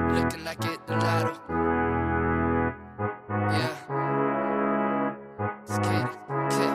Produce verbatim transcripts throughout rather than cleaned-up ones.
Looking like it the lotto. Yeah. It's Katie. Kid.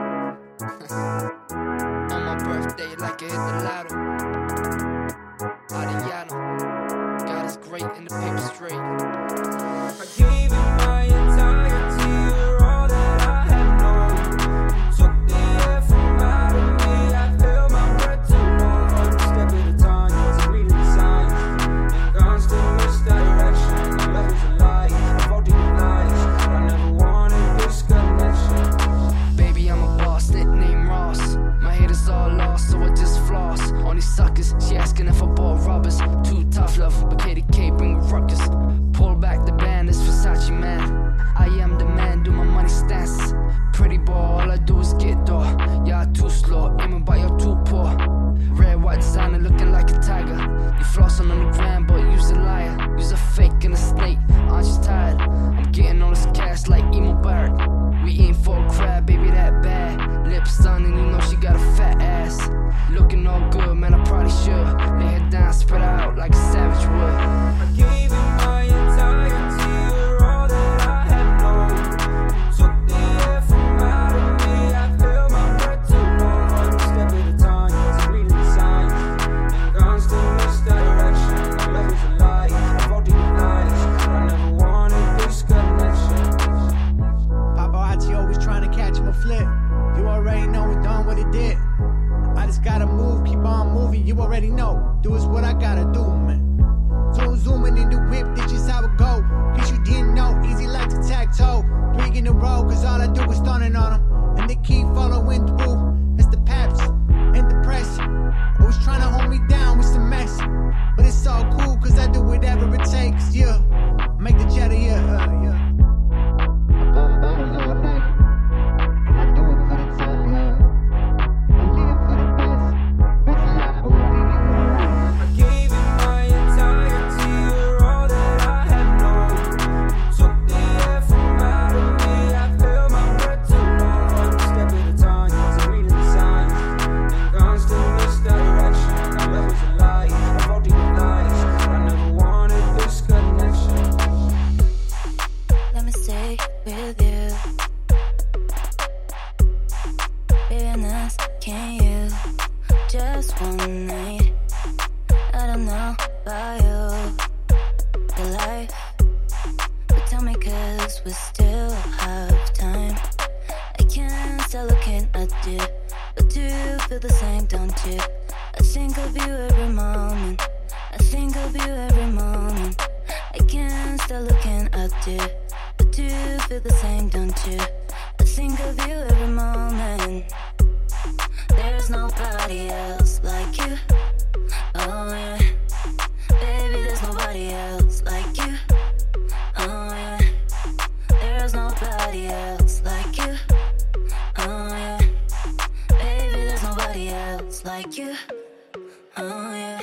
On my birthday, like it hit the lotto. Adriano. God is great in the paper straight. I gave you my entirety, you're all that I have known. You took the air from out of me, I held my breath too long. One step at a time, wasn't reading the signs. In constant misdirection, my love was a lie, I faulty with lies. I never wanted this connection. Baby, I'm a boss, nickname Ross. My haters all lost, so I just floss. On these suckers, she asking if I bought rubbers. Too tough love, but Katie K bring a ruckus. Pull back the band, it's Versace man. I am the man, do my money stance. Pretty boy, all I do is get door. Y'all too slow, aiming but you're too poor. Red, white designer looking like a tiger. You flossing on the ground, but you's a liar. You's a fake and a snake, aren't you tired? I'm getting all this cash like Emo Barrett. We eating for a crab, baby, that bad. Lips done and you know she got a fat ass. Looking all good, man, I probably should lay her down, spread her out like a savage would. I gave you my entirety, you're all that I have known. You took the air from out of me, I held my breath too long. One step at a time, wasn't reading the signs. In constant misdirection, my love was a lie, I faulty with lies. I never wanted this connection. Paparazzi always trying to catch him a flip. You already know it done what it did. I just gotta move, keep on moving, you already know. Do is what I gotta do, man. Zoom, zooming in the whip, this is how it go. Cause you didn't know, easy like tic-tac-toe. Three in a row, cause all I do is stunning on them. And they keep following through. It's the paps and the press. Always trying to hold me down with some mess. But it's all cool, cause I do whatever it takes, yeah. Make the cheddar, yeah, uh, yeah. Can you just one night? I don't know about you, your life, but tell me cause we still have time. I can't stop looking at you, but do you feel the same, don't you? I think of you every moment, I think of you every moment. I can't stop looking at you, but do you feel the same, don't you? I think of you every moment. There's nobody else like you. Oh yeah, baby, there's nobody else like you. Oh yeah, there's nobody else like you. Oh yeah, baby, there's nobody else like you. Oh yeah.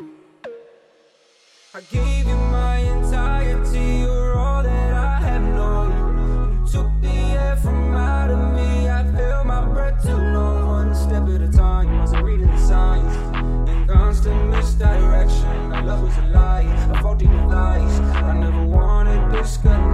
I gave you my entirety, you're all that I have known. You took the air from out of me, I've held my breath too long. One step at a time, wasn't reading the signs. In constant misdirection, my love was a lie, I faulty with lies. I never wanted this connection.